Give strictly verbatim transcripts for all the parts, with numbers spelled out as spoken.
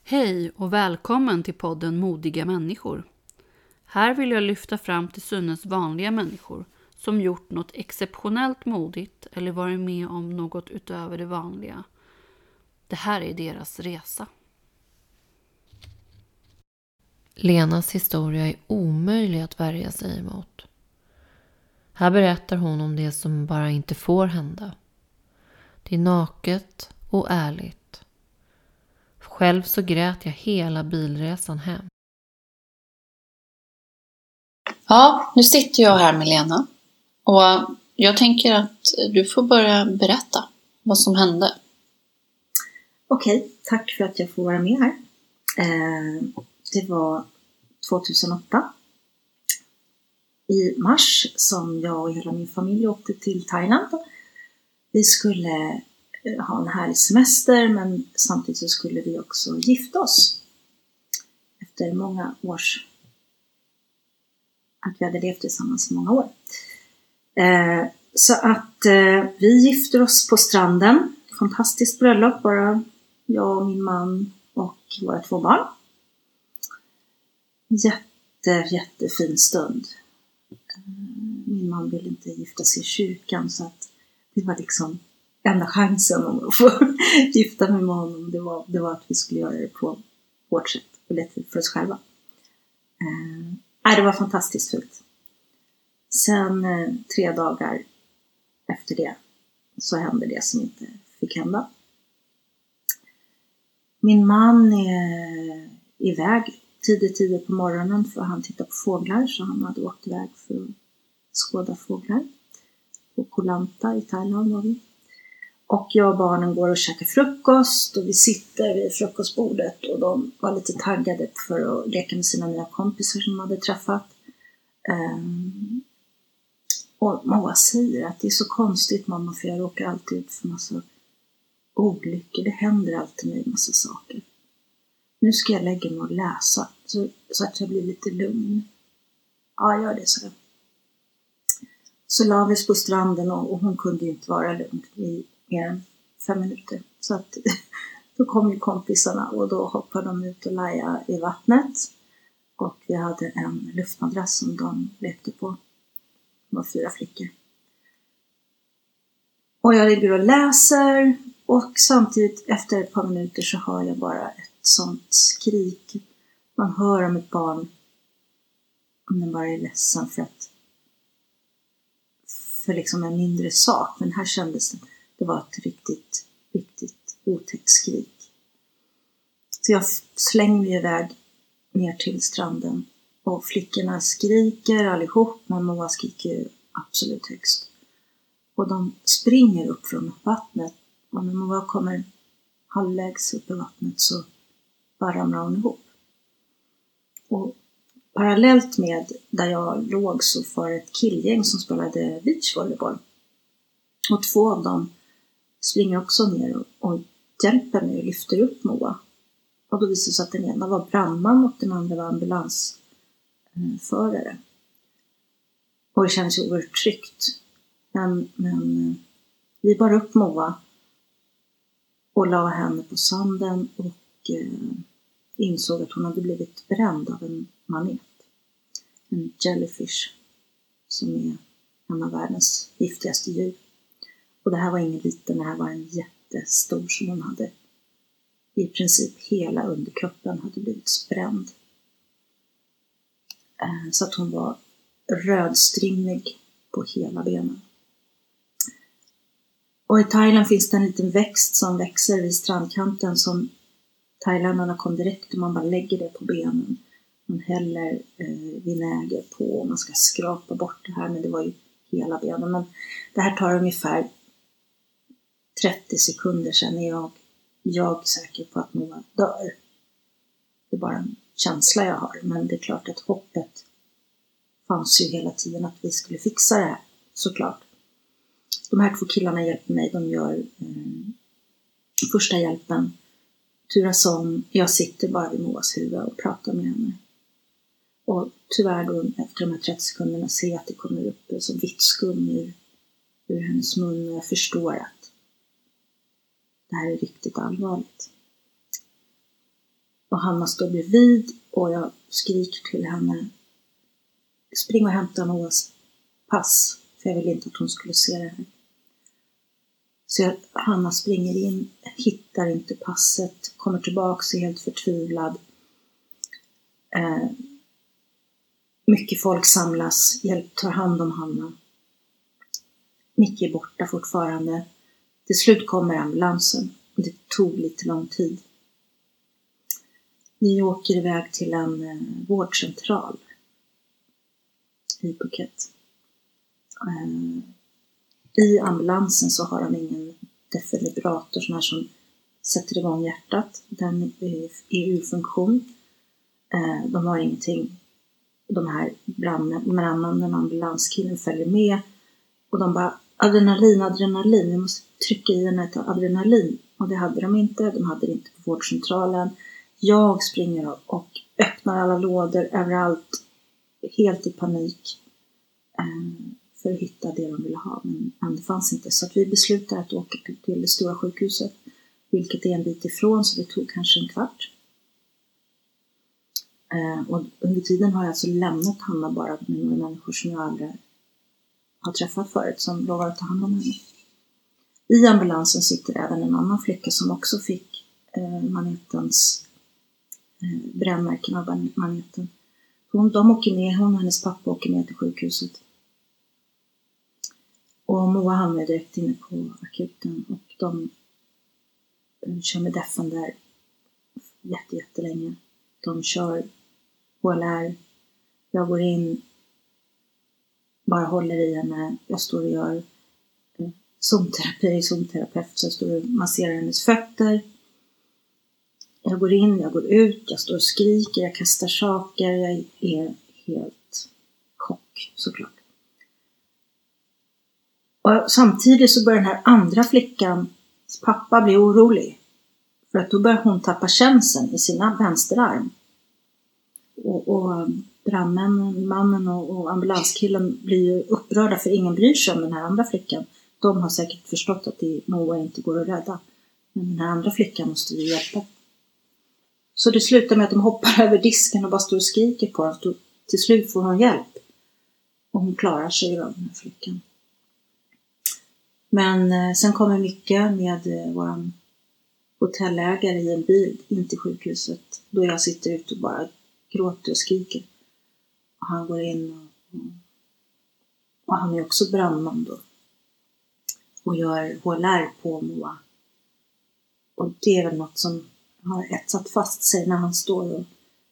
Hej och välkommen till podden Modiga människor. Här vill jag lyfta fram till synes vanliga människor som gjort något exceptionellt modigt eller varit med om något utöver det vanliga. Det här är deras resa. Lenas historia är omöjlig att värja sig emot. Här berättar hon om det som bara inte får hända. Det är naket och ärligt. Själv så grät jag hela bilresan hem. Ja, nu sitter jag här med Lena och jag tänker att du får börja berätta vad som hände. Okej, tack för att jag får vara med här. Eh, det var tjugohundraåtta i mars som jag och hela min familj åkte till Thailand. Vi skulle ha en härlig semester, men samtidigt så skulle vi också gifta oss efter många års att vi hade levt tillsammans i många år. Eh, så att eh, vi gifter oss på stranden. Fantastiskt bröllop, bara jag och min man och våra två barn. Jätte, jättefin stund. Eh, min man ville inte gifta sig i kyrkan, så att det var liksom enda chansen om att få gifta mig med honom. Det var, det var att vi skulle göra det på vårt sätt och lätt för oss själva. Eh, Nej, det var fantastiskt fint. Sen eh, tre dagar efter det så hände det som inte fick hända. Min man är iväg tidigt, tidigt på morgonen för han tittar på fåglar. Så han hade åkt iväg för att skåda fåglar. På Koh Lanta i Thailand var vi. Och jag och barnen går och käkar frukost och vi sitter vid frukostbordet och de var lite taggade för att leka med sina nya kompisar som de hade träffat. Um, och Moa säger att det är så konstigt, mamma, för jag råkar alltid ut för massa olyckor. Det händer alltid mig massa saker. Nu ska jag lägga mig och läsa så, så att jag blir lite lugn. Ja, gör det, så. Så la vi oss på stranden och, och hon kunde ju inte vara lugn i mer än fem minuter. Så att då kom ju kompisarna och då hoppade de ut och lajade i vattnet. Och vi hade en luftmadrass som de lekte på. Det var fyra flickor. Och jag ligger och läser. Och samtidigt efter ett par minuter så hör jag bara ett sånt skrik. Man hör om ett barn. Om den bara är ledsen för att. För liksom en mindre sak. Men här kändes det. Det var ett riktigt, riktigt otäckt skrik. Så jag slängde iväg ner till stranden. Och flickorna skriker allihop. Men Moa skriker ju absolut högst. Och de springer upp från vattnet. Och när Moa kommer halvvägs upp i vattnet så bara ramlar hon ihop. Och parallellt med där jag låg så var ett killgäng som spelade beachvolleyboll. Och två av dem springer också ner och, och hjälper mig och lyfter upp Moa. Och då visade det sig att den ena var brandman och den andra var ambulansförare. Och det kändes ju oerhört tryggt. Men, men vi bar upp Moa och la henne på sanden och eh, insåg att hon hade blivit bränd av en manet. En jellyfish som är en av världens giftigaste djur. Och det här var ingen liten, det här var en jättestor som hon hade. I princip hela underkroppen hade blivit spränd. Så att hon var rödstrimnig på hela benen. Och i Thailand finns det en liten växt som växer vid strandkanten som thailändarna kom direkt och man bara lägger det på benen. Man häller eh, vinäger på och man ska skrapa bort det här, men det var ju hela benen. Men det här tar ungefär trettio sekunder sedan är jag, jag är säker på att Moa dör. Det är bara en känsla jag har, men det är klart att hoppet fanns ju hela tiden att vi skulle fixa det här, såklart. De här två killarna hjälper mig, de gör eh, första hjälpen. Turas om, jag sitter bara vid Moas huvud och pratar med henne. Och tyvärr då efter de här trettio sekunderna ser jag att det kommer upp så vitt skum ur, ur hennes mun. Och jag förstår att det här är riktigt allvarligt. Och Hanna står bredvid och jag skriker till henne: spring och hämta Noahs pass. För jag ville inte att hon skulle se det här. Så jag, Hanna springer in, hittar inte passet, kommer tillbaka helt förtvivlad. Eh, mycket folk samlas, hjälp, tar hand om Hanna. Micke är borta fortfarande. Till slut kommer ambulansen. Det tog lite lång tid. Vi åker iväg till en eh, vårdcentral i Phuket. Eh, I ambulansen så har de ingen defibrillator sån här som sätter igång hjärtat. Den är ur funktion. Eh, de har ingenting. De här brandmännen och ambulanskillen följer med. Och de bara, adrenalin, adrenalin. Vi måste trycka i en ett adrenalin. Och det hade de inte. De hade det inte på vårdcentralen. Jag springer och öppnar alla lådor överallt. Helt i panik. För att hitta det de ville ha. Men det fanns inte. Så att vi beslutade att åka till det stora sjukhuset. Vilket är en bit ifrån. Så det tog kanske en kvart. Och under tiden har jag alltså lämnat Hanna bara med några människor som jag aldrig har träffat förut. Som lovar att ta hand om henne. I ambulansen sitter även en annan flicka som också fick eh, manetens eh, brännmärken av maneten. Hon, de åker med, hon och hennes pappa åker med till sjukhuset. Och Moa hamnar direkt inne på akuten och de eh, kör med defen där jätte, jättelänge. De kör H L R. Jag går in, bara håller i henne. Jag står och gör eh, zoomterapi, jag är zoomterapeut, så jag står och masserar hennes fötter. Jag går in, jag går ut, jag står och skriker, jag kastar saker, jag är helt chock såklart. Och samtidigt så börjar den här andra flickans pappa bli orolig. För att då börjar hon tappa känseln i sina vänsterarm. Och, och brandmännen, mannen och, och ambulanskillen blir ju upprörda för ingen bryr sig om den här andra flickan. De har säkert förstått att det Noah inte går att rädda. Men den här andra flickan måste vi hjälpa. Så det slutar med att de hoppar över disken och bara står och skriker på honom. Till slut får hon hjälp. Och hon klarar sig av den här flickan. Men eh, sen kommer Micke med eh, våran hotellägare i en bil in till sjukhuset. Då jag sitter ute och bara gråter och skriker. Och han går in och, och, och han är också brandman då. Och gör H L R på Moa. Och det är väl något som har etsat fast sig när han står och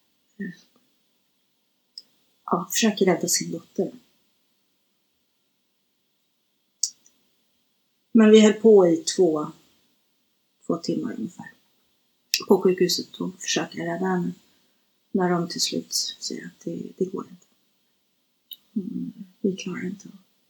ja, försöker rädda sin dotter. Men vi höll på i två, två timmar ungefär. På sjukhuset och försöker rädda henne. När de till slut säger att det, det går inte. Mm, vi klarar inte.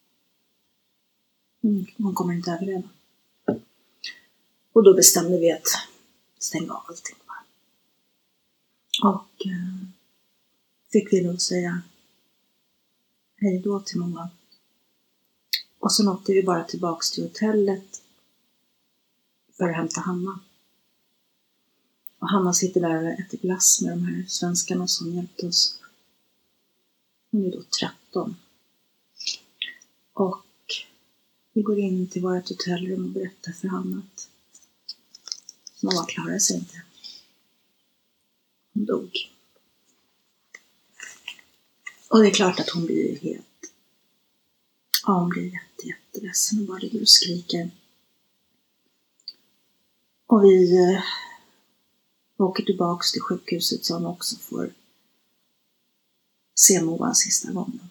Mm, hon kommer inte överleva. Och då bestämde vi att stänga av allting bara. Och eh, fick vi då säga hej då till Moa. Och sen åkte vi bara tillbaks till hotellet för att hämta Hanna. Och Hanna sitter där och äter glass med de här svenskarna som hjälpte oss. Hon är då tretton. Och vi går in till vårt hotellrum och berättar för Hanna att Moa klarade sig inte. Hon dog. Och det är klart att hon blir helt... Ja, hon blir jätte, jätteledsen och bara ligger och skriker. Och vi eh, åker tillbaks till sjukhuset så hon också får se Moa sista gången.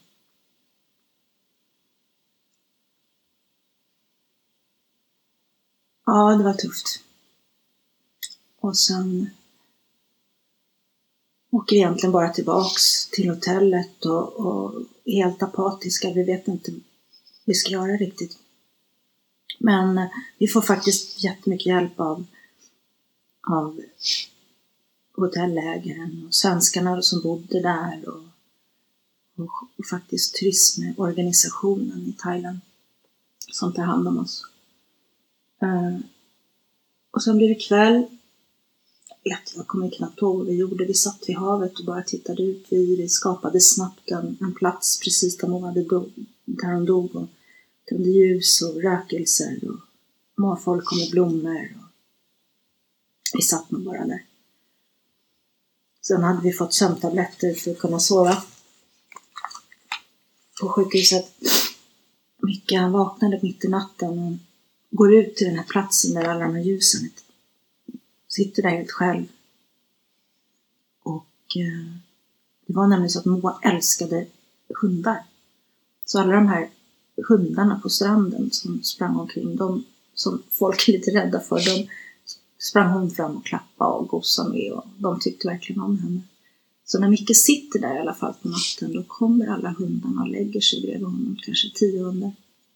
Ja, det var tufft. Och sen åker vi egentligen bara tillbaks till hotellet och, och helt apatiska. Vi vet inte vad vi ska göra riktigt. Men vi får faktiskt jättemycket hjälp av, av hotellägaren och svenskarna som bodde där och, och, och faktiskt turismorganisationen i Thailand som tar hand om oss. Uh, och sen blir det kväll. vet, jag kommer knappt ihåg vad vi gjorde. Vi satt vid havet och bara tittade ut. Vi skapade snabbt en, en plats precis där hon, hade dog, där hon dog. Och tände ljus och rökelser. Och många folk kom med blommor. Och vi satt nog bara där. Sen hade vi fått sömntabletter för att kunna sova. På sjukhuset. Micke, han vaknade mitt i natten och går ut till den här platsen där alla de här ljusen är. Sitter där helt själv. Och eh, det var nämligen så att Moa älskade hundar. Så alla de här hundarna på stranden som sprang omkring, de som folk är lite rädda för, de sprang hon fram och klappade och gosade med. Och de tyckte verkligen om henne. Så när Micke sitter där i alla fall på natten, då kommer alla hundarna och lägger sig bredvid honom. Kanske tio hundar.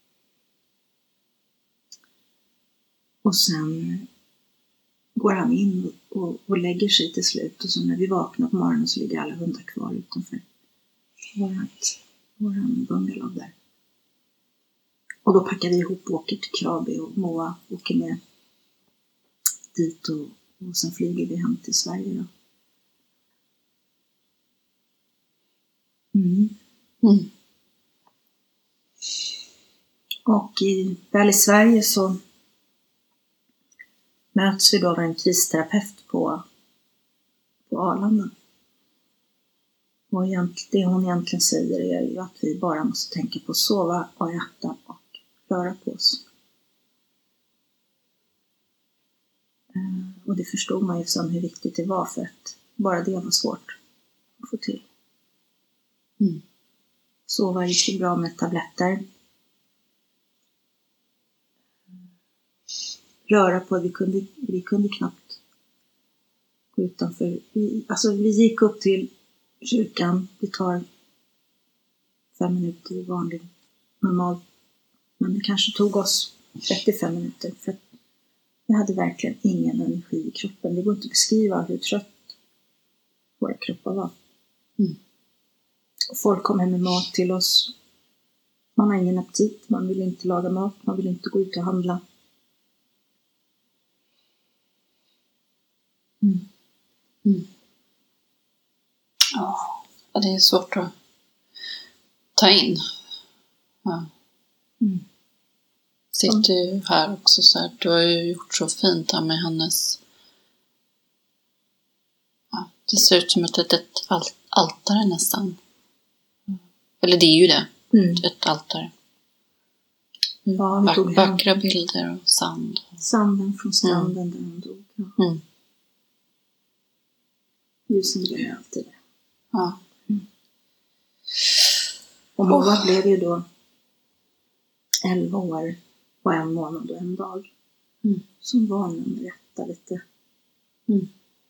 Och sen går han in och, och lägger sig till slut. Och så när vi vaknar på morgonen så ligger alla hundar kvar utanför vårat, våran bungalow där. Och då packar vi ihop och åker till Krabi och Moa åker med dit. Och, och sen flyger vi hem till Sverige då. Mm. Mm. Och i, väl i Sverige så möts vi då av en kristerapeut på, på Arlanda. Och det hon egentligen säger är ju att vi bara måste tänka på att sova och äta och röra på oss. Och det förstod man ju som hur viktigt det var, för att bara det var svårt att få till. Mm. Sova gick ju bra med tabletter. Röra på, vi kunde, vi kunde knappt gå utanför. Vi, alltså vi gick upp till kyrkan, det tar fem minuter i vanlig normal. Men det kanske tog oss trettiofem minuter, för att vi hade verkligen ingen energi i kroppen. Det går inte att beskriva hur trött våra kroppar var. Mm. Och folk kom hem med mat till oss. Man har ingen aptit, man vill inte laga mat, man vill inte gå ut och handla. Mm. Mm. Ja, det är svårt att ta in. Ja. Mm. Sitter ju här också så här. Du har ju gjort så fint här med hennes. Ja, det ser ut som ett, ett, ett altare nästan. Eller det är ju det. Mm. Ett altare. Ja, Vack, vackra bilder och sand. Sanden från stranden mm. där hon dog. Ja. Mm. Ljusen blir alltid det. Ja. Mm. Och Moa oh. blev ju då elva år och en månad och en dag. Mm. Som var en rätta lite. Mm.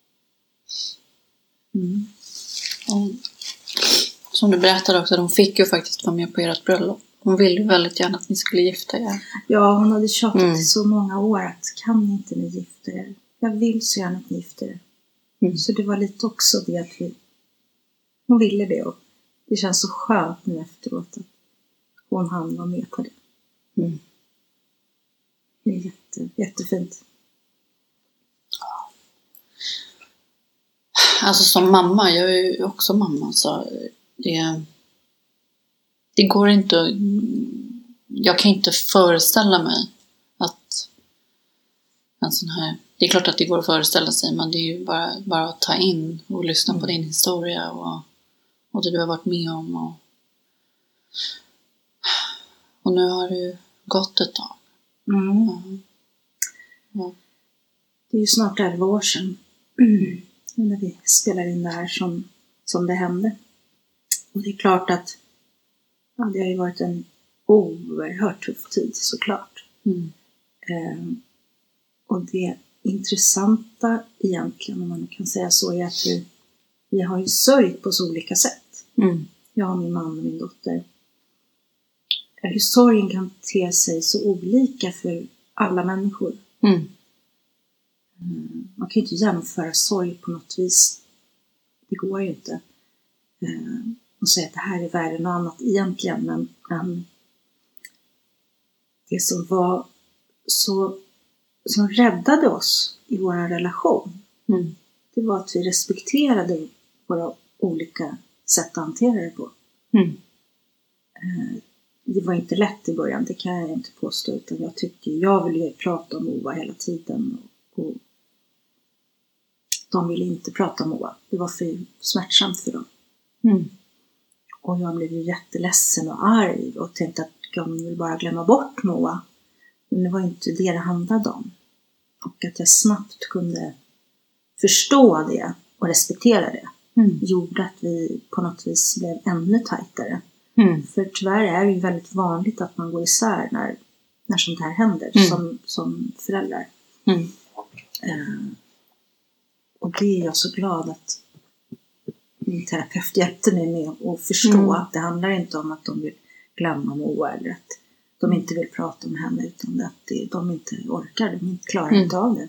Mm. Och, som du berättade också, de fick ju faktiskt vara med på ert bröllop. Hon ville ju väldigt gärna att ni skulle gifta er. Ja, hon hade tjatat mm. i så många år att kan inte ni gifta er? Jag vill så gärna att ni gifter er. Mm. Så det var lite också det att vi, hon ville det, och det känns så skönt nu efteråt att hon hann vara med på det. Mm. Det är jätte, jättefint. Alltså som mamma, jag är ju också mamma, så det, det går inte att, jag kan inte föreställa mig att en sån här, det är klart att det går att föreställa sig, men det är ju bara, bara att ta in och lyssna mm. på din historia och, och det du har varit med om. Och, och nu har det ju gått ett tag. Mm. Mm. Ja. Det är ju snart elva år sedan mm. när vi spelar in det här som, som det hände. Och det är klart att ja, det har ju varit en oerhört tuff tid såklart. Mm. Eh, och det intressanta egentligen, om man kan säga så, är att vi, vi har ju sörjt på så olika sätt. Mm. Jag och min man och min dotter. Hur sorgen kan te sig så olika för alla människor. Mm. Mm, man kan ju inte jämföra sorg på något vis. Det går ju inte. Eh, och säga att det här är värre än något annat egentligen. Men, men det som var så, som räddade oss i vår relation. Mm. det var att vi respekterade våra olika sätt att hantera det på. Mm. Det var inte lätt i början, det kan jag inte påstå, utan jag tyckte, jag ville prata om Moa hela tiden och de ville inte prata om Moa. Det var för smärtsamt för dem. Mm. Och jag blev ju jätteledsen och arg och tänkte att jag vill bara glömma bort Moa. Men det var inte det det handlade om. Och att jag snabbt kunde förstå det och respektera det. Mm. Gjorde att vi på något vis blev ännu tajtare. Mm. För tyvärr är det ju väldigt vanligt att man går isär när, när sånt här händer Mm. som, som föräldrar. Mm. Uh, och det är jag så glad att min terapeut hjälpte mig med att förstå Mm. att det handlar inte om att de vill glömma Moa eller att de inte vill prata om henne, utan att det, de inte orkar, de inte klarar Mm. inte av det.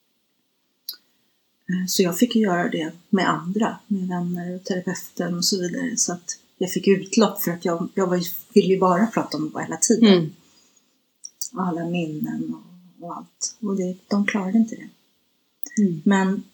Uh, så jag fick ju göra det med andra, med vänner och terapeuten och så vidare, så att jag fick utlopp för att jag, jag var, ville ju bara prata om Moa hela tiden. Mm. Alla minnen och, och allt. Och det, de klarade inte det. Mm. Men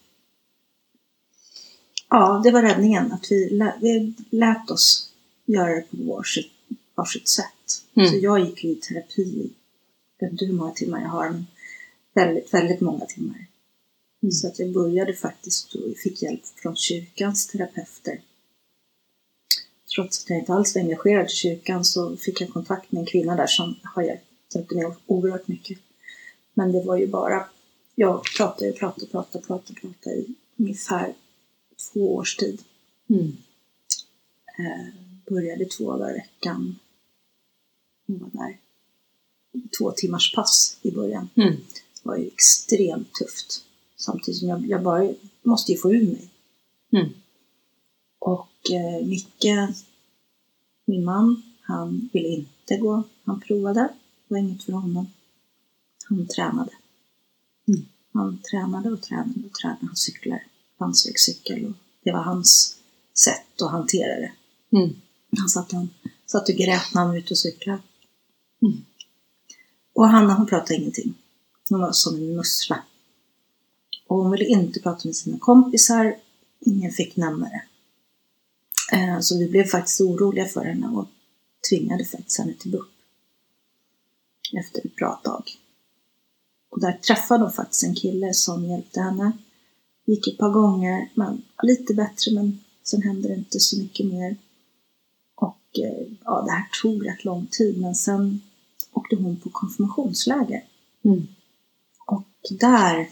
ja, det var räddningen. Att vi, lä, vi lät oss göra det på varsitt, varsitt sätt. Mm. Så jag gick i terapi. Jag vet inte hur många timmar jag har, men väldigt, väldigt många timmar. Mm. Så att jag började faktiskt och fick hjälp från kyrkans terapeuter. Trots att jag inte alls var engagerad i kyrkan så fick jag kontakt med en kvinna där som har hjälpt mig oerhört mycket. Men det var ju bara, jag pratade, pratade, pratade, pratade, pratade i ungefär två års tid. Mm. Eh, började två dagar i veckan. Jag var där. Två timmars pass i början. Mm. Det var ju extremt tufft. Samtidigt som jag, jag bara måste ju få ur mig. Mm. Och eh, Micke, min man, han ville inte gå. Han provade. Det var inget för honom. Han tränade. Mm. Han tränade och tränade och tränade. Han cyklar landsvägscykel. Och det var hans sätt att hantera det. Mm. Han satt, han satt och grät när han var ute och cyklade. Mm. Och Hanna, hon pratade ingenting. Hon var som en mussla. Och hon ville inte prata med sina kompisar. Ingen fick nämna det. Så vi blev faktiskt oroliga för henne och tvingade faktiskt henne till B U P efter ett bra tag. Och där träffade hon faktiskt en kille som hjälpte henne. Gick ett par gånger, men lite bättre, men sen hände det inte så mycket mer. Och ja, det här tog rätt lång tid, men sen åkte hon på konfirmationsläger. Mm. Och där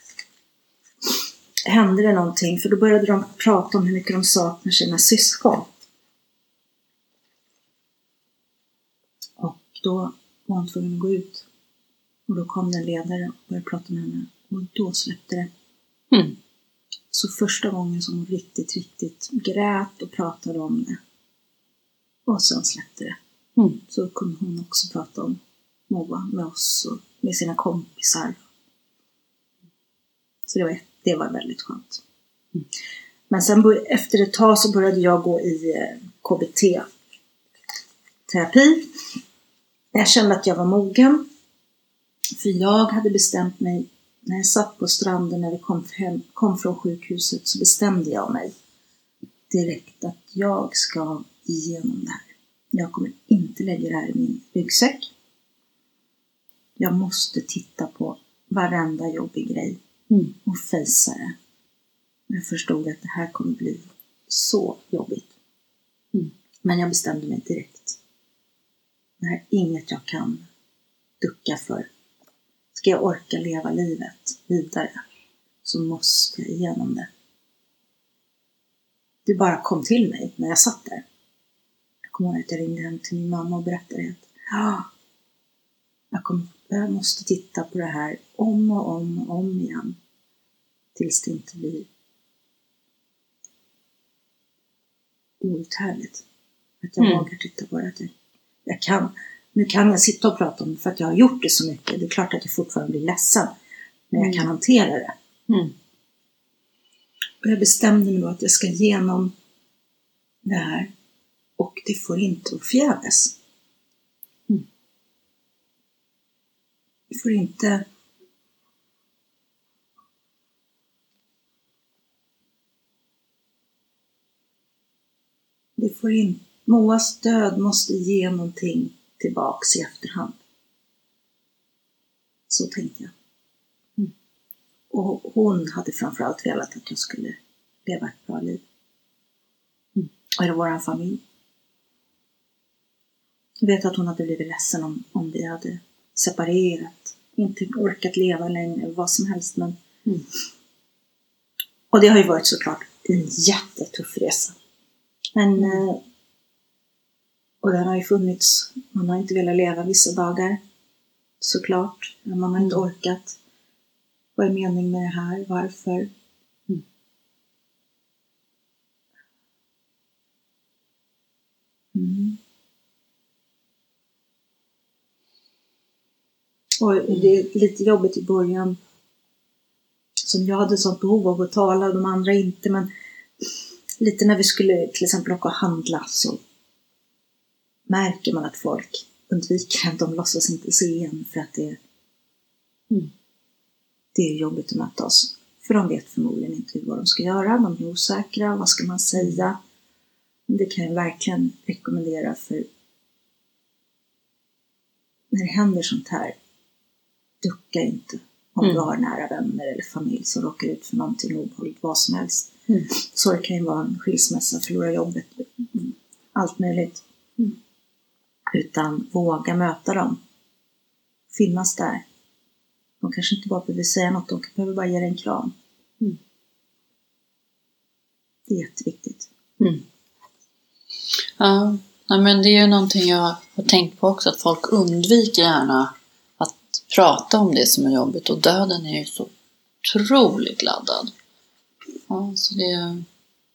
hände det någonting, för då började de prata om hur mycket de saknar sina syskon. Och då var hon tvungen att gå ut. Och då kom den ledare och började prata med henne. Och då släppte det. Mm. Så första gången som hon riktigt, riktigt grät och pratade om det. Och sen släppte det. Mm. Så kunde hon också prata om Moa med oss och med sina kompisar. Så det var, det var väldigt skönt. Mm. Men sen efter ett tag så började jag gå i K B T-terapi. Jag kände att jag var mogen. För jag hade bestämt mig, när jag satt på stranden när vi kom, hem, kom från sjukhuset, så bestämde jag mig direkt att jag ska igenom det här. Jag kommer inte lägga det här i min ryggsäck. Jag måste titta på varenda jobbig grej Mm. och fejsa det. Jag förstod att det här kommer bli så jobbigt. Mm. Men jag bestämde mig direkt. Det här är inget jag kan ducka för. Ska jag orka leva livet vidare så måste jag igenom det. Det bara kom till mig när jag satt där. Jag kommer ihåg att jag ringde hem till min mamma och berättade att ja, jag, kom, jag måste titta på det här om och om och om igen. Tills det inte blir outhärdligt. Att jag Mm. vågar titta på det. Att jag, jag kan, nu kan jag sitta och prata om det för att jag har gjort det så mycket. Det är klart att jag fortfarande blir ledsen. Men jag Mm. kan hantera det. Mm. Och jag bestämde mig då att jag ska igenom det här. Och det får inte vara förgäves. Mm. Det får inte... det får in, Moas död måste ge någonting tillbaks i efterhand. Så tänkte jag. Mm. Och hon hade framförallt velat att jag skulle leva ett bra liv. Mm. Och det var vår familj. Jag vet att hon hade blivit ledsen om, om vi hade separerat. Inte orkat leva längre, vad som helst. Men... Mm. Och det har ju varit såklart en jättetuff resa. Men... Mm. Och den har ju funnits. Man har inte velat leva vissa dagar. Såklart. Man har inte orkat. Vad är meningen med det här? Varför? Mm. Mm. Och det är lite jobbigt i början. Som jag hade sånt behov av att tala och de andra inte. Men lite när vi skulle till exempel åka och handla så märker man att folk undviker att de låtsas inte se en för att det är, mm. det är jobbigt att möta oss. För de vet förmodligen inte vad de ska göra. De är osäkra. Vad ska man säga? Det kan jag verkligen rekommendera för när det händer sånt här. Ducka inte om mm. du har nära vänner eller familj som råkar ut för någonting obehagligt, vad som helst. Mm. Så det kan ju vara en skilsmässa, förlora jobbet, allt möjligt. Mm. Utan våga möta dem. Finnas där. De kanske inte bara behöver säga något, de behöver bara ge dig en kram. Mm. Det är jätteviktigt. Mm. Ja, men det är ju någonting jag har tänkt på också, att folk undviker gärna att prata om det som är jobbigt, och döden är ju så otroligt laddad. Ja, så det är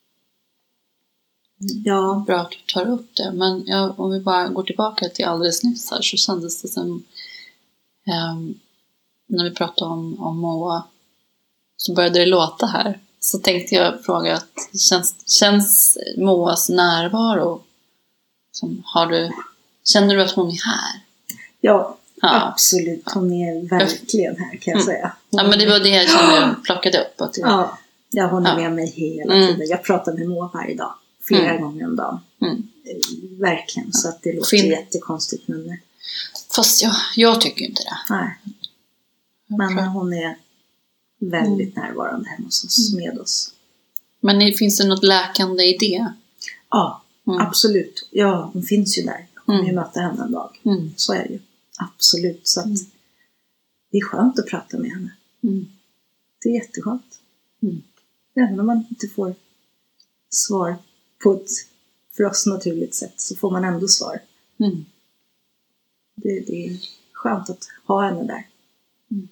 ja. bra att du tar upp det. Men ja, om vi bara går tillbaka till alldeles nyss här, så kändes det som um, när vi pratade om, om Moa, så började det låta här. Så tänkte jag fråga att känns, känns Moas närvaro som, har du, känner du att hon är här? Ja, ja. Absolut. Hon är verkligen här, kan jag mm. säga. Hon ja, men det var det jag kände jag plockade upp. Att jag... ja. ja, hon är ja. med mig hela tiden. Mm. Jag pratar med Moa varje dag. Flera mm. gånger om dagen. Mm. Verkligen, så att det låter fin. Jättekonstigt. Men... Fast jag, jag tycker inte det. Nej. Men hon är väldigt mm. närvarande hemma hos oss, mm. med oss. Men finns det något läkande i det? Ja, mm. absolut. Ja, hon finns ju där. Jag kommer mm. ju möta henne en dag. Mm. Så är det ju. Absolut. Så att mm. det är skönt att prata med henne. Mm. Det är jätteskönt. Mm. Även om man inte får svar på ett för oss naturligt sätt, så får man ändå svar. Mm. Det, det är skönt att ha henne där. Mm.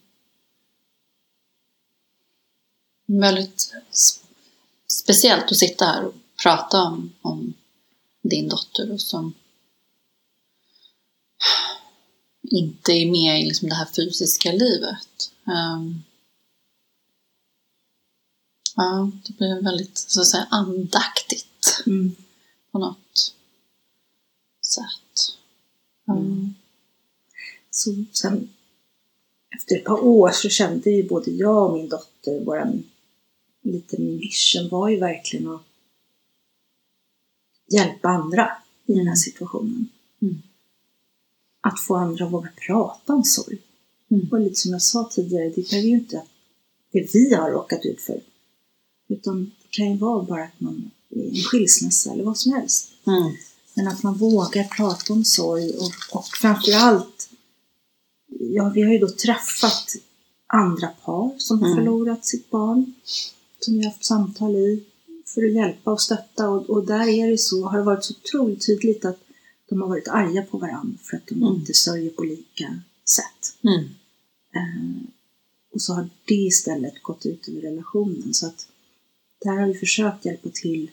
Väldigt speciellt att sitta här och prata om, om din dotter, och som inte är med i liksom det här fysiska livet. Um, ja, det blir väldigt, så att säga, andaktigt mm. på något sätt. Um. Mm. Så sen efter ett par år så kände ju både jag och min dotter, våran liten mission var ju verkligen att hjälpa andra i den här situationen. Mm. Att få andra att våga prata om sorg. Mm. Och lite som jag sa tidigare, det är ju inte det vi har råkat ut för. Utan det kan ju vara bara att man är en skilsmässa eller vad som helst. Mm. Men att man vågar prata om sorg, och, och framförallt, ja, vi har ju då träffat andra par som har mm. förlorat sitt barn, som vi har haft samtal i för att hjälpa och stötta, och, och där är det så, har det varit så otroligt tydligt att de har varit arga på varandra för att de mm. inte sörjer på lika sätt. Mm. Eh, och så har det istället gått ut över relationen, så att där har vi försökt hjälpa till,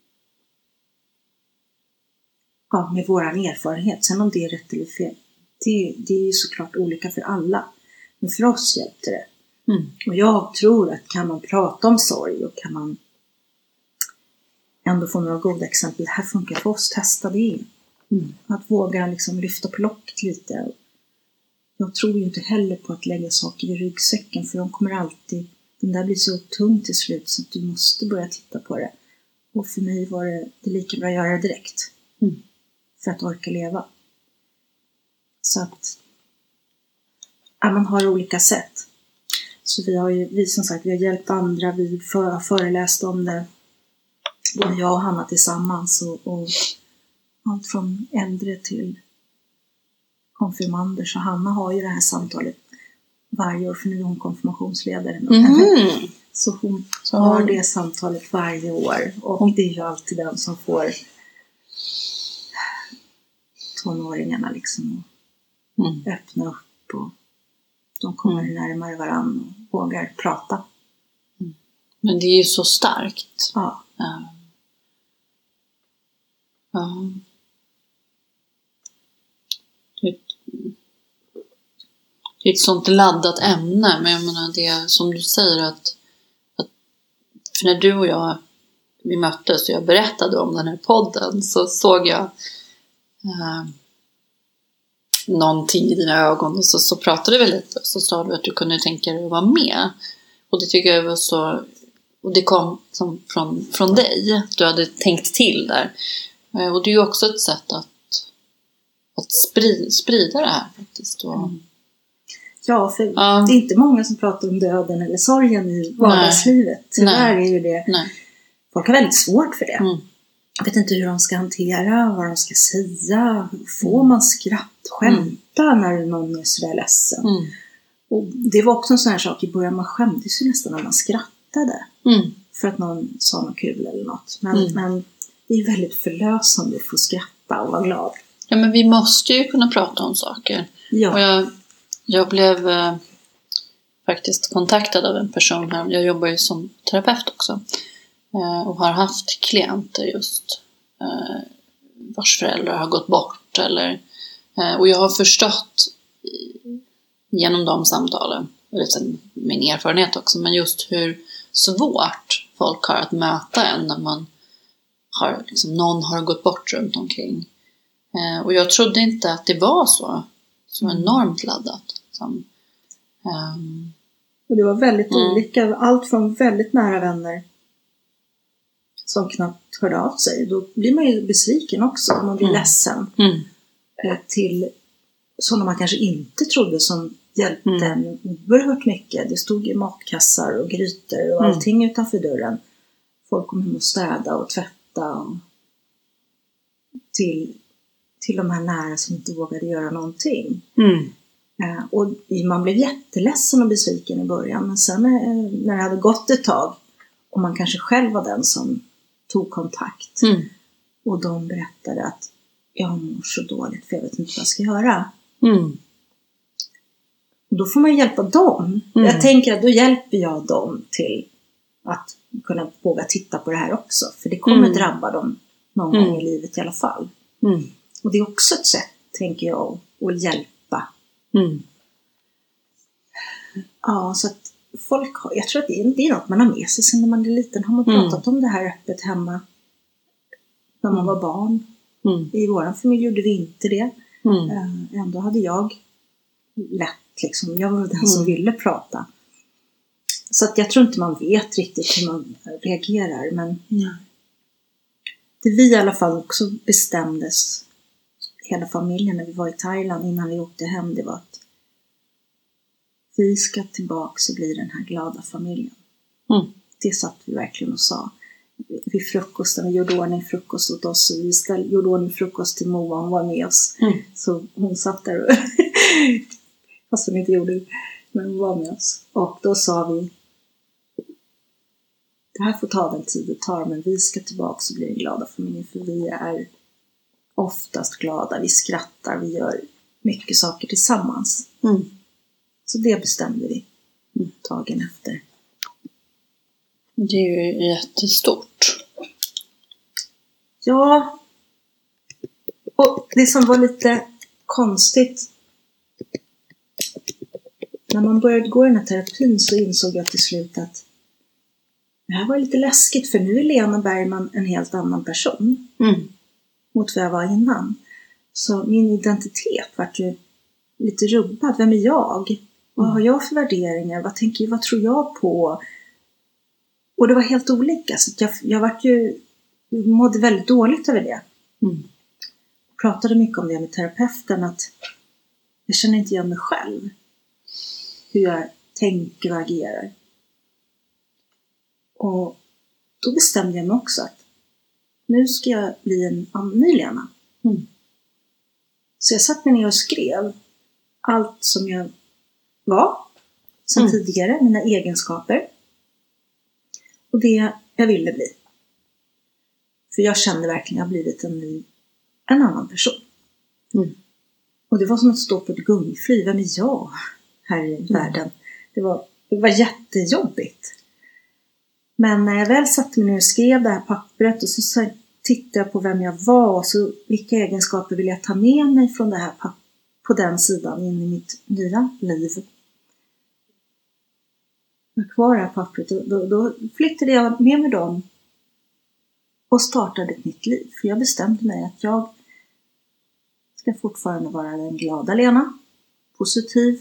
ja, med våran erfarenhet. Sen om det är rätt eller fel, det, det är ju såklart olika för alla. Men för oss hjälpte det. Mm. Och jag tror att kan man prata om sorg, och kan man ändå få några goda exempel, det här funkar för oss, testa det. Mm. Att våga liksom lyfta på locket lite. Jag tror ju inte heller på att lägga saker i ryggsäcken, för de kommer alltid, den där blir så tung till slut så att du måste börja titta på det. Och för mig var det, det lika bra att göra det direkt. Mm. För att orka leva. Så att ja, man har olika sätt. Så vi har ju, vi som sagt, vi har hjälpt andra, vi har föreläst om det. Både jag och Hanna tillsammans. Och, och allt från äldre till konfirmander. Så Hanna har ju det här samtalet varje år, för nu är hon konfirmationsledare. Mm. Så hon Så har hon... det samtalet varje år. Och det är ju alltid den som får tonåringarna liksom Mm. öppna upp. Och de kommer mm. närmare varandra och vågar prata. Mm. Men det är ju så starkt. Ja. Ja. Ja. Det är ett, det är ett sånt laddat ämne. Men jag menar det är som du säger att, att för när du och jag vi möttes och jag berättade om den här podden så såg jag eh, någonting i dina ögon och så, så pratade vi lite och så sa du att du kunde tänka dig att vara med. Och det tycker jag var så, och det kom som från, från dig, du hade tänkt till där. Eh, och det är ju också ett sätt att att sprida, sprida det här faktiskt. Och... Mm. Ja, för ja. Det är inte många som pratar om döden eller sorgen i vardagslivet. Tyvärr är ju det. Nej. Folk har väldigt svårt för det. Mm. Jag vet inte hur de ska hantera, vad de ska säga. Får man skratt, skämta mm. när någon är sådär ledsen? Mm. Och det var också en sån här sak i början. Man skämdes ju nästan när man skrattade. Mm. För att någon sa något kul eller något. Men, Mm. men det är väldigt förlösande att få skratta och vara glad. Ja, men vi måste ju kunna prata om saker. Ja. Och jag, jag blev eh, faktiskt kontaktad av en person här. Jag jobbar ju som terapeut också. Eh, och har haft klienter just eh, vars föräldrar har gått bort. Eller, eh, och jag har förstått genom de samtalen, eller sen min erfarenhet också, men just hur svårt folk har att möta en när man har, liksom, någon har gått bort runt omkring. Eh, och jag trodde inte att det var så, så enormt laddat. Som, um, och det var väldigt mm. olika, allt från väldigt nära vänner som knappt hörde av sig. Då blir man ju besviken också, man blir mm. ledsen. Mm. Eh, till sådana man kanske inte trodde som hjälpte Mm. en oerhört mycket. Det stod ju matkassar och grytor och Mm. allting utanför dörren. Folk kom hem och städa och tvätta. Och till, till de här nära som inte vågade göra någonting. Mm. Eh, och man blev jätteledsen och besviken i början. Men sen eh, när det hade gått ett tag och man kanske själv var den som tog kontakt. Mm. Och de berättade att jag mår så dåligt för jag vet inte vad jag ska göra. Mm. Och då får man hjälpa dem. Mm. Jag tänker att då hjälper jag dem till att kunna våga titta på det här också. För det kommer Mm. drabba dem någon Mm. gång i livet i alla fall. Mm. Och det är också ett sätt, tänker jag, att hjälpa. Mm. Ja, så att folk har, jag tror att det är, det är något man har med sig sen när man är liten. Har man pratat mm. om det här öppet hemma när man var barn. Mm. I vår familj gjorde vi inte det. Mm. Äh, ändå hade jag lätt, liksom. Jag var den Mm. som ville prata. Så att jag tror inte man vet riktigt hur man reagerar. Men Mm. det vi i alla fall också bestämdes, hela familjen, när vi var i Thailand innan vi åkte hem, det var att vi ska tillbaka och bli den här glada familjen. Mm. Det satt vi verkligen och sa. Vid frukosten, vi gjorde ordning frukost åt oss och vi ställde, gjorde ordning frukost till Moa, hon var med oss. Mm. Så hon satt där och fast hon inte gjorde det, men hon var med oss. Och då sa vi, det här får ta den tid det tar, men vi ska tillbaka och bli en glada familj, för vi är oftast glada, vi skrattar, vi gör mycket saker tillsammans. Mm. Så det bestämde vi dagen efter. Det är ju jättestort. Ja, och det som var lite konstigt, när man började gå i den här terapin så insåg jag till slut att det här var lite läskigt, för nu är Lena Bergman en helt annan person Mm. mot vad jag var innan. Så min identitet var ju lite rubbad. Vem är jag? Vad har jag för värderingar? Vad tänker jag? Vad tror jag på? Och det var helt olika. Så jag, jag var ju jag mådde väldigt dåligt över det. Mm. Jag pratade mycket om det med terapeuten, att jag känner inte igen mig själv. Hur jag tänker och agerar. Och då bestämde jag mig också att nu ska jag bli en ny Lena. Mm. Så jag satt mig ner och skrev allt som jag var sedan Mm. tidigare, mina egenskaper. Och det jag ville bli. För jag kände verkligen att jag blivit en ny, en annan person. Mm. Och det var som att stå på ett gungfly. Vem är jag här i Mm. världen? Det var, det var jättejobbigt. Men när jag väl satte mig ner och skrev det här pappret och så, så tittade jag på vem jag var och så vilka egenskaper vill jag ta med mig från det här pappret på den sidan in i mitt nya liv. Jag kvar det här pappret och då, då flyttade jag med mig dem och startade ett nytt liv. För jag bestämde mig att jag ska fortfarande vara den glada Lena, positiv,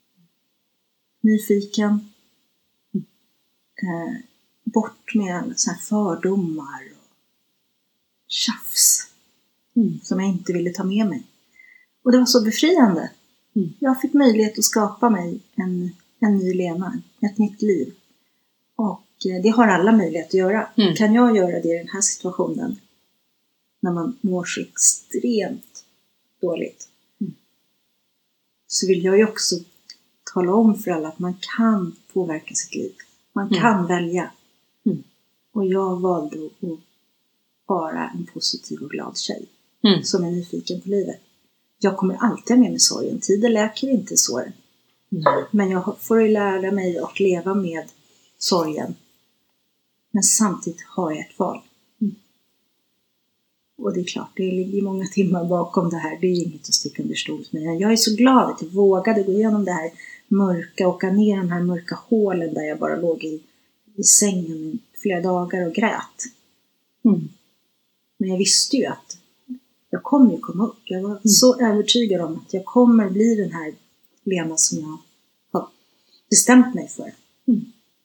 nyfiken, eh, bort med så här fördomar och tjafs Mm. som jag inte ville ta med mig. Och det var så befriande. Mm. Jag fick möjlighet att skapa mig en, en ny Lena, ett nytt liv. Och eh, det har alla möjlighet att göra. Mm. Kan jag göra det i den här situationen? När man mår så extremt dåligt. Mm. Så vill jag ju också tala om för alla att man kan påverka sitt liv. Man Mm. kan välja. Mm. Och jag valde att vara en positiv och glad tjej. Mm. Som är nyfiken på livet. Jag kommer alltid ha med mig sorgen. Tiden läker inte såren. Mm. Men jag får ju lära mig att leva med sorgen. Men samtidigt har jag ett val. Mm. Och det är klart, det ligger många timmar bakom det här. Det är inget att sticka under stol med. Men jag är så glad att jag vågade gå igenom det här mörka. Åka ner i de här mörka hålen där jag bara låg i, i sängen i flera dagar och grät. Mm. Men jag visste ju att jag kommer ju komma upp. Jag var mm. så övertygad om att jag kommer bli den här Lena som jag har bestämt mig för. Mm.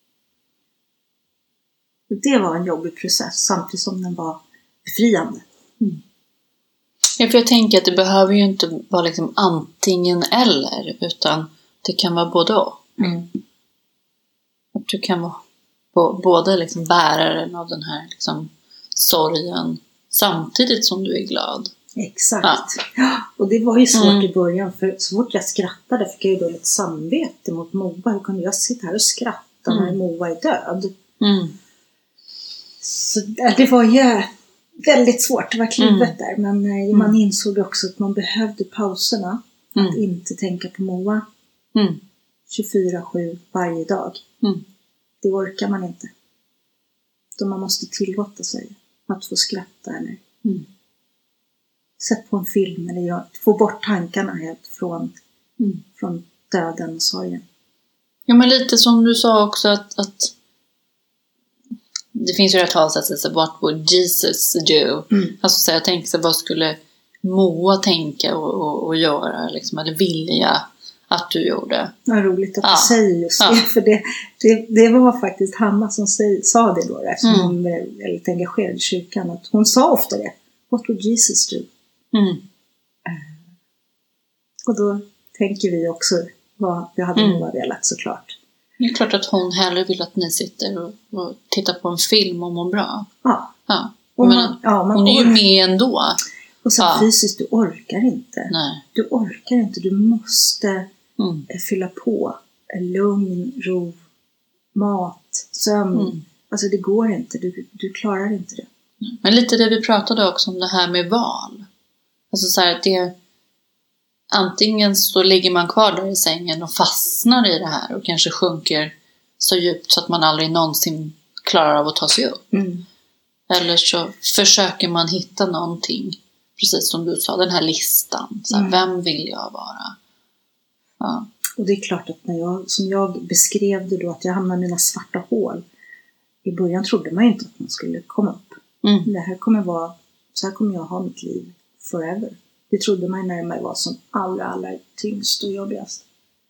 Det var en jobbig process samtidigt som den var befriande. Mm. Ja, för jag tänker att det behöver ju inte vara liksom antingen eller, utan det kan vara både och. Mm. Att du kan vara både liksom bäraren av den här liksom sorgen samtidigt som du är glad. Exakt. Ja. Och det var ju svårt Mm. i början, för så fort jag skrattade fick jag ju då lite samvete mot Moa. Hur kunde jag sitta här och skratta Mm. när Moa är död? Mm. Så det var ju väldigt svårt. Det var kluvet Mm. där. Men eh, man insåg också att man behövde pauserna. Mm. Att inte tänka på Moa Mm. tjugofyra sju varje dag. Mm. Det orkar man inte. Då man måste tillåta sig att få skratta eller Mm. sätta på en film eller jag, få bort tankarna helt från, Mm. från döden och sorgen. Ja, men lite som du sa också att, att det finns ju rätt talsätt så what would Jesus do? Mm. Alltså så jag tänker så vad skulle Moa tänka och, och, och göra liksom, eller vilja att du gjorde? Vad roligt att Ja. du säger just det. Ja. För det, det, det var faktiskt Hanna som säg, sa det då. Eftersom Mm. hon är lite engagerad i kyrkan. Att hon sa ofta det. What would Jesus do? Mm. Och då tänker vi också vad vi hade Mm. Moa velat såklart. Det är klart att hon hellre vill att ni sitter och, och tittar på en film och mår bra. Ja. Ja. Och Men man, ja, man hon är ju orkar. med ändå. Och sen Ja. fysiskt, du orkar inte. Nej. Du orkar inte. Du måste Mm. eh, fylla på. Eh, Lugn, ro, mat, sömn. Mm. Alltså det går inte. Du, du klarar inte det. Men lite det vi pratade också om det här med val. Alltså så här att det antingen så ligger man kvar där i sängen och fastnar i det här och kanske sjunker så djupt så att man aldrig någonsin klarar av att ta sig upp. Mm. Eller så försöker man hitta någonting, precis som du sa, den här listan. Så här, Mm. vem vill jag vara? Ja. Och det är klart att när jag, som jag beskrev det då, att jag hamnade i mina svarta hål. I början trodde man ju inte att man skulle komma upp. Mm. Det här kommer vara, så här kommer jag ha mitt liv forever. Det trodde man när det var som allra, allra tyngst och jobbigast.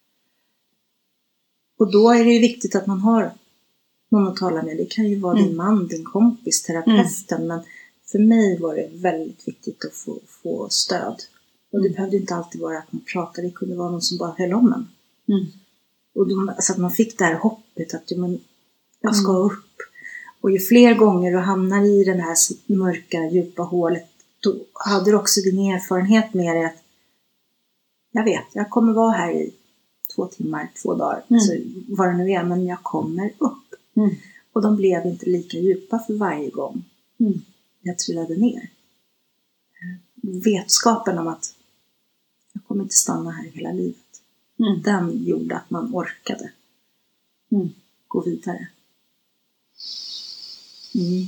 Och då är det ju viktigt att man har någon att tala med. Det kan ju vara Mm. din man, din kompis, terapeuten. Men för mig var det väldigt viktigt att få, få stöd. Och det behövde inte alltid vara att man pratade, det kunde vara någon som bara höll om en. Mm. Och då, alltså att man fick det här hoppet att men, jag ska mm. upp. Och ju fler gånger du hamnar i den här mörka, djupa hålet, då hade du också din erfarenhet med dig att jag vet, jag kommer vara här i två timmar, två dagar, mm. alltså, vad det nu är, men jag kommer upp. Mm. Och de blev inte lika djupa för varje gång mm. jag trillade ner. Vetskapen om att jag kommer inte stanna här hela livet. Mm. Den gjorde att man orkade mm. gå vidare. Mm.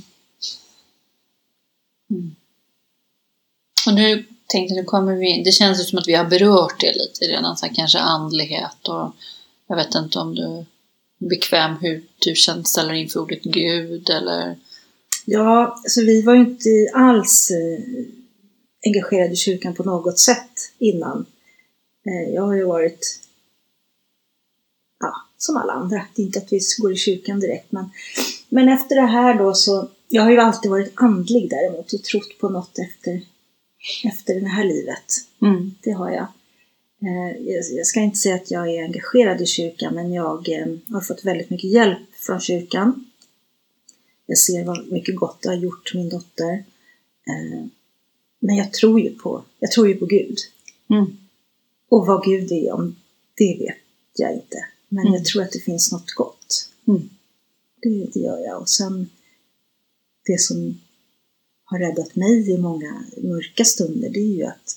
Mm. Och nu tänkte nu kommer vi in. Det känns ju som att vi har berört det lite redan, så här, kanske andlighet, och jag vet inte om du är bekväm hur du känner, ställer inför ordet Gud eller. Ja, så vi var ju inte alls eh, engagerade i kyrkan på något sätt innan. Eh, jag har ju varit ja, som alla andra. Det är inte att vi går i kyrkan direkt, men men efter det här då så, jag har ju alltid varit andlig däremot och trott på något efter efter det här livet. Mm. Det har jag. Jag ska inte säga att jag är engagerad i kyrkan, men jag har fått väldigt mycket hjälp från kyrkan. Jag ser vad mycket gott det har gjort min dotter. Men jag tror ju på, jag tror ju på Gud. Mm. Och vad Gud är om, det vet jag inte. Men mm. jag tror att det finns något gott. Mm. Det, det gör jag. Och sen det som har räddat mig i många mörka stunder, det är ju att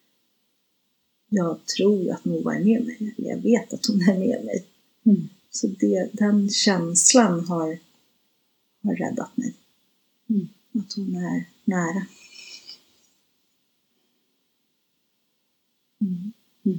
jag tror att Moa är med mig. Jag vet att hon är med mig. Mm. Så det, den känslan har, har räddat mig. Mm. Att hon är nära. Mm. Mm.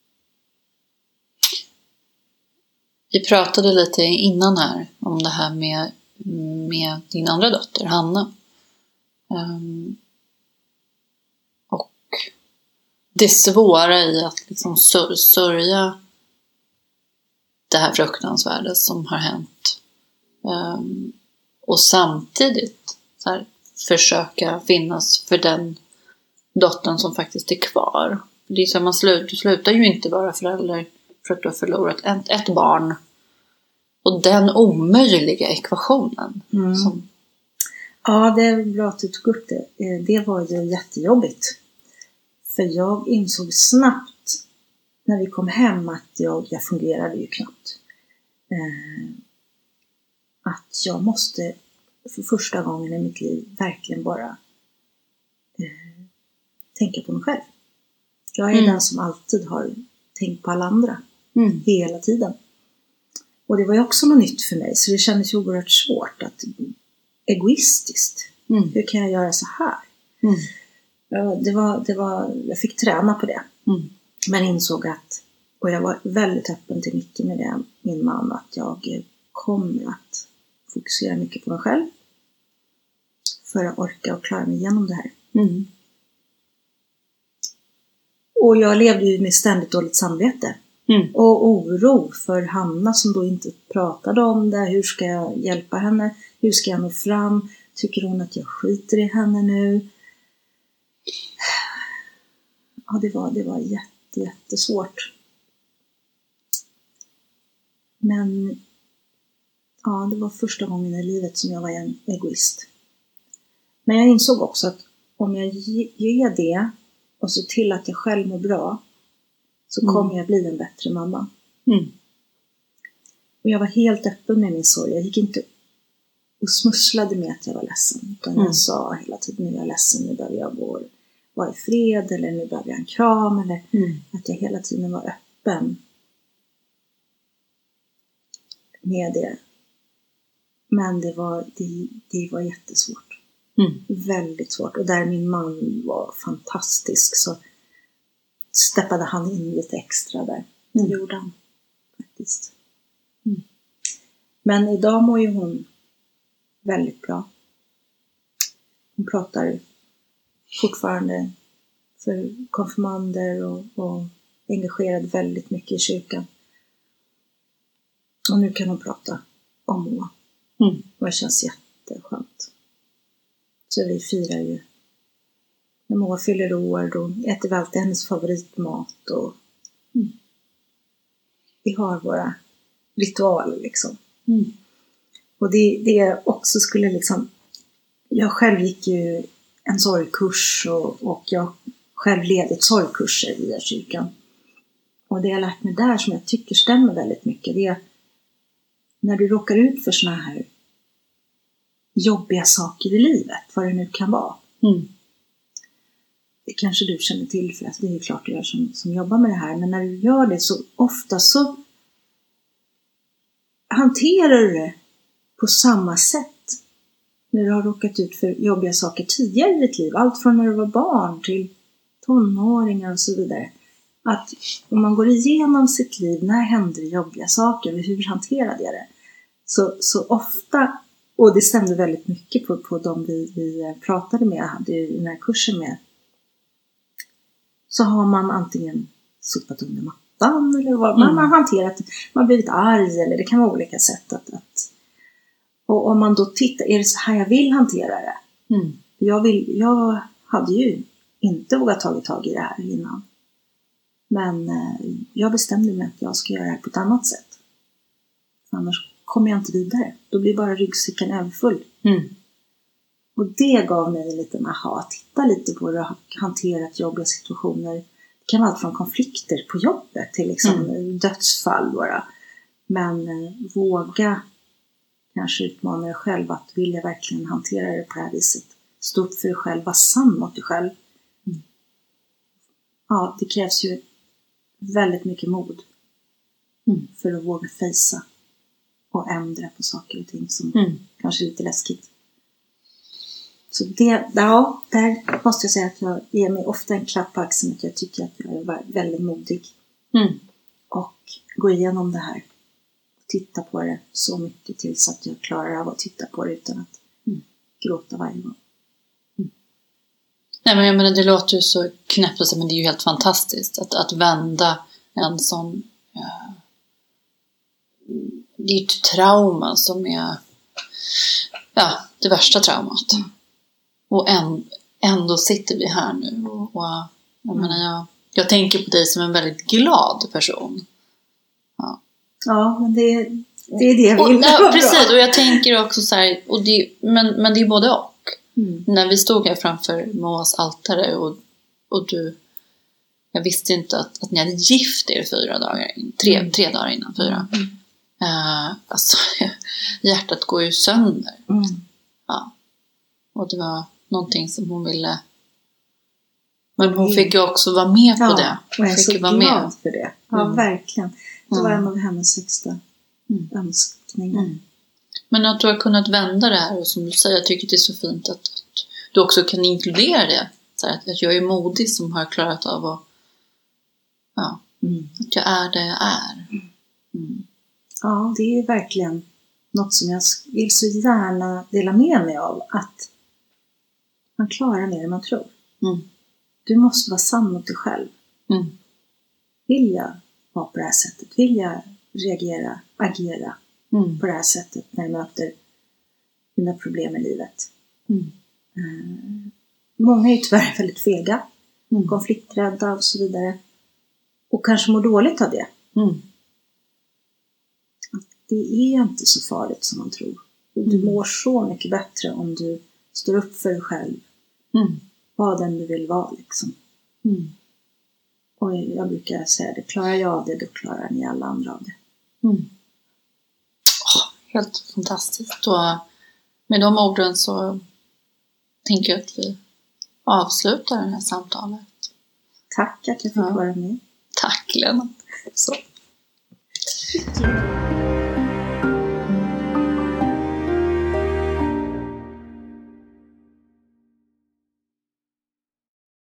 Vi pratade lite innan här om det här med, med din andra dotter, Hanna. Um, och det svåra i att liksom sör- sörja det här fruktansvärda som har hänt. Um, och samtidigt så här, försöka finnas för den dottern som faktiskt är kvar. Det är så man slut, du slutar ju inte vara förälder för att du har förlorat ett, ett barn. Och den omöjliga ekvationen. Mm. Som... Ja, det är bra att du tog upp det. Det var ju jättejobbigt. För jag insåg snabbt när vi kom hem att jag, jag fungerade ju knappt. Eh, att jag måste för första gången i mitt liv verkligen bara eh, tänka på mig själv. Jag är mm. den som alltid har tänkt på alla andra. Mm. Hela tiden. Och det var ju också något nytt för mig. Så det kändes ju oerhört svårt att egoistiskt. Mm. Hur kan jag göra så här? Mm. Ja, det var, det var, jag fick träna på det. Mm. Men insåg att, och jag var väldigt öppen till mycket med det, min man, att jag kommer att fokusera mycket på mig själv. För att orka och klara mig igenom det här. Mm. Och jag levde ju med ständigt dåligt samvete. Mm. Och oro för Hanna som då inte pratade om det. Hur ska jag hjälpa henne? Hur ska jag nå fram? Tycker hon att jag skiter i henne nu? Ja, det var, det var jätte, jättesvårt. Men ja, det var första gången i livet som jag var en egoist. Men jag insåg också att om jag ger det och ser till att jag själv mår bra, så mm. kommer jag bli en bättre mamma. Mm. Och jag var helt öppen med min sorg. Jag gick inte och smusslade med att jag var ledsen. Utan mm. jag sa hela tiden, nu är jag ledsen, nu behöver jag gå, vara i fred. Eller nu behöver jag en kram. Eller mm. att jag hela tiden var öppen med det. Men det var, det, det var jättesvårt. Mm. Väldigt svårt. Och där min man var fantastisk, så steppade han in lite extra där. Det mm. gjorde han faktiskt. Mm. Men idag mår ju hon väldigt bra. Hon pratar fortfarande för konfirmander och, och engagerad väldigt mycket i kyrkan. Och nu kan hon prata om Moa. Mm. Och det känns jätteskönt. Så vi firar ju. När Moa fyller år, då äter vi alltid hennes favoritmat. Och mm. vi har våra ritualer liksom. Mm. Och det, det också skulle liksom... Jag själv gick ju en sorgkurs och, och jag själv ledit sorgkurser via kyrkan. Och det jag lärt mig där som jag tycker stämmer väldigt mycket, det är när du råkar ut för såna här jobbiga saker i livet, vad det nu kan vara. Mm. Det kanske du känner till, för att det är klart du gör som, som jobbar med det här. Men när du gör det så ofta så hanterar du det på samma sätt när du har råkat ut för jobbiga saker tidigare i ditt liv. Allt från när du var barn till tonåringar och så vidare. Att om man går igenom sitt liv, när händer det jobbiga saker, hur hanterade jag det? Så, så ofta, och det stämde väldigt mycket på, på de vi, vi pratade med, jag hade i den här kursen med, så har man antingen sopat under mattan eller vad, mm. man har hanterat, man har blivit arg, eller det kan vara olika sätt att, att och om man då tittar, är det så här jag vill hantera det? Mm. Jag, vill, jag hade ju inte vågat ta tag i det här innan. Men eh, jag bestämde mig att jag ska göra det här på ett annat sätt. För annars kommer jag inte vidare. Då blir bara ryggsäcken överfull. Mm. Och det gav mig en liten aha. Titta lite på hur jag har hanterat jobbiga situationer. Det kan vara allt från konflikter på jobbet till liksom mm. dödsfall bara. Men eh, våga kanske utmana dig själv att vilja verkligen hantera det på det här viset. Stå upp för dig själv, vara sann mot dig själv. Mm. Ja, det krävs ju väldigt mycket mod mm. för att våga fejsa och ändra på saker och ting som mm. kanske är lite läskigt. Så det, ja, där måste jag säga att jag ger mig ofta en klapp på axeln, att jag tycker att jag är väldigt modig. Mm. Och går igenom det här. Titta på det så mycket tills att jag klarar av att titta på det utan att mm. gråta varje gång. Mm. Nej, men jag menar, det låter ju så knäppt, men det är ju helt fantastiskt att, att vända en sån uh, det är ju ett trauma som är ja, det värsta traumat. Mm. Och en, ändå sitter vi här nu och, och jag, mm. menar, jag, jag tänker på dig som en väldigt glad person. Ja. Ja, men det, det är det jag vill. Och, ja, precis, och jag tänker också så här, och det, men, men det är både och. Mm. När vi stod här framför Moas altare och, och du, jag visste inte att, att ni hade gift er fyra dagar, tre, mm. tre dagar innan fyra. Mm. Uh, alltså, hjärtat går ju sönder. Mm. Ja. Och det var någonting som hon ville, men hon fick ju också vara med på ja, det. Hon jag är fick så vara glad med. för det. Ja, mm. verkligen. Det var en av hennes högsta mm. önskningar. Mm. Men att du har kunnat vända det här, och som du säger, jag tycker det är så fint att, att du också kan inkludera det. Så här, att jag är modig som har klarat av att, ja, mm. att jag är det jag är. Mm. Ja, det är verkligen något som jag vill så gärna dela med mig av. Att man klarar mer än man tror. Mm. Du måste vara sann mot dig själv. Mm. Vill jag vara på det här sättet? Vill jag reagera, agera mm. på det här sättet när jag möter mina problem i livet? Mm. Mm. Många är tyvärr väldigt fega, mm. konflikträdda och så vidare. Och kanske mår dåligt av det. Mm. Att det är inte så farligt som man tror. Och du mm. mår så mycket bättre om du står upp för dig själv. Mm. Vad den du vill vara liksom. Mm. Och jag brukar säga det, klarar jag det, då klarar ni alla andra av det. Mm. Oh, helt fantastiskt. Och med de orden så tänker jag att vi avslutar det här samtalet. Tack att jag fick ja. vara med. Tack, Lena. Så.